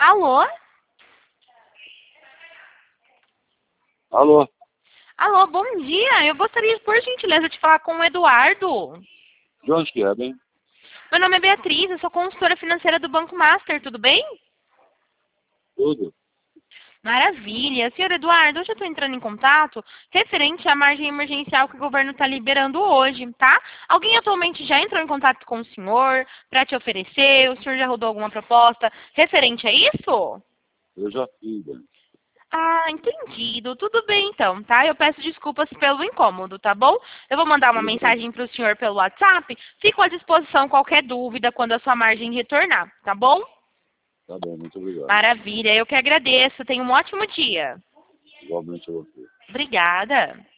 Alô? Alô? Alô, bom dia. Eu gostaria, por gentileza, de falar com o Eduardo. De onde que é, bem? Meu nome é Beatriz, eu sou consultora financeira do Banco Master, tudo bem? Tudo? Maravilha. Senhor Eduardo, hoje eu estou entrando em contato referente à margem emergencial que o governo está liberando hoje, tá? Alguém atualmente já entrou em contato com o senhor para te oferecer? O senhor já rodou alguma proposta referente a isso? Eu já fiz, bem. Ah, entendido. Tudo bem então, tá? Eu peço desculpas pelo incômodo, tá bom? Eu vou mandar uma Tudo bem. mensagem para o senhor pelo WhatsApp. Fico à disposição qualquer dúvida quando a sua margem retornar, tá bom? Tá bom, muito obrigado. Maravilha. Eu que agradeço. Tenha um ótimo dia. Igualmente a você. Obrigada.